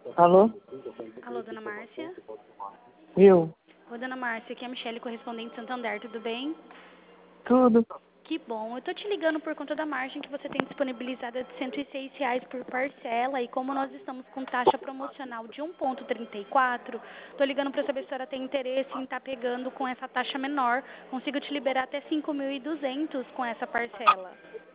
Alô? Alô, dona Márcia? Eu? Oi, dona Márcia, aqui é a Michele, correspondente de Santander, tudo bem? Tudo? Que bom, eu tô te ligando por conta da margem que você tem disponibilizada de R$ 106 por parcela e como nós estamos com taxa promocional de 1,34, tô ligando para saber se a senhora tem interesse em estar pegando com essa taxa menor. Consigo te liberar até 5.200 com essa parcela.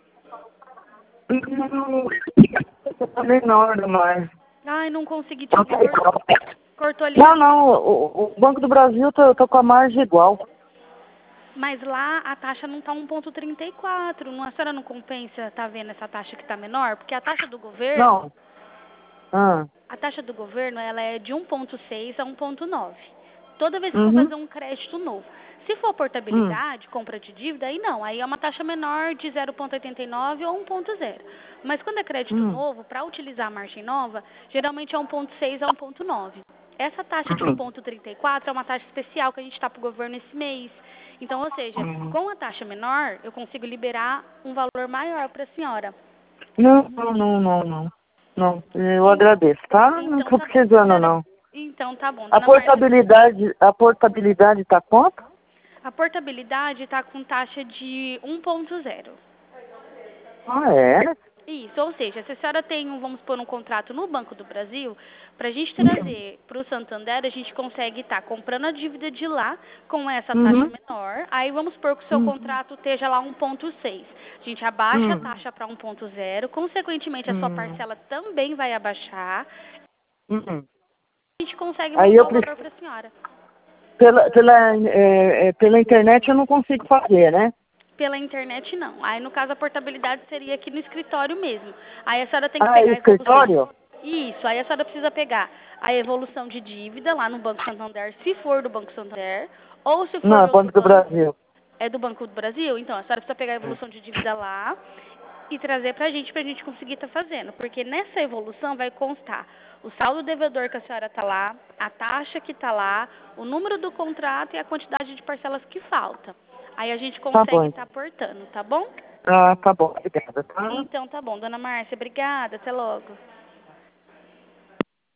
Não, tá menor mais. Ai, não consegui te ouvir, cortou a Não, ligação. não, o Banco do Brasil eu tô com a margem igual. Mas lá a taxa não está 1,34. A senhora não compensa tá vendo essa taxa que está menor? Porque a taxa do governo, Não. Ah. ela é de 1,6 a 1,9. Toda vez que for Uhum. fazer um crédito novo. Se for Hum. portabilidade, compra de dívida, aí não. Aí é uma taxa menor de 0,89 ou 1,0. Mas quando é crédito Hum. novo, para utilizar a margem nova, geralmente é 1,6 a 1,9. Essa taxa de 1,34 é uma taxa especial que a gente está para o governo esse mês. Então, ou seja, Uhum. com a taxa menor, eu consigo liberar um valor maior para a senhora. Não, não, não, não, não. Não, eu En- agradeço, tá? Não Então, tô tá bom. A precisando, senhora... não. Então, tá bom, A dona Márcia. portabilidade tá quanto? A portabilidade está com taxa de 1,0. Ah, é? Isso, ou seja, se a senhora tem, vamos pôr um contrato no Banco do Brasil, para a gente trazer para o Santander, a gente consegue estar comprando a dívida de lá com essa taxa Uhum. menor. Aí vamos pôr que o seu Uhum. contrato esteja lá 1,6. A gente abaixa a Uhum. taxa para 1,0, consequentemente a sua Uhum. parcela também vai abaixar. Uhum. A gente consegue Aí mandar eu o valor preciso. para a senhora. Pela internet eu não consigo fazer, né? Pela internet, não. Aí, no caso, a portabilidade seria aqui no escritório mesmo. Aí a senhora tem que Ah, é pegar a evolução. escritório? Isso, aí a senhora precisa pegar a evolução de dívida lá no Banco Santander, se for do Banco Santander, ou se for Não, de é outro Banco do banco, Brasil. é do Banco do Brasil. Então, a senhora precisa pegar a evolução de dívida lá e trazer pra gente conseguir estar fazendo. Porque nessa evolução vai constar o saldo devedor que a senhora tá lá, a taxa que tá lá, o número do contrato e a quantidade de parcelas que falta. Aí a gente Tá consegue bom. estar aportando, tá bom? Ah, tá bom. Obrigada, tá? Então tá bom, dona Márcia, obrigada, até logo.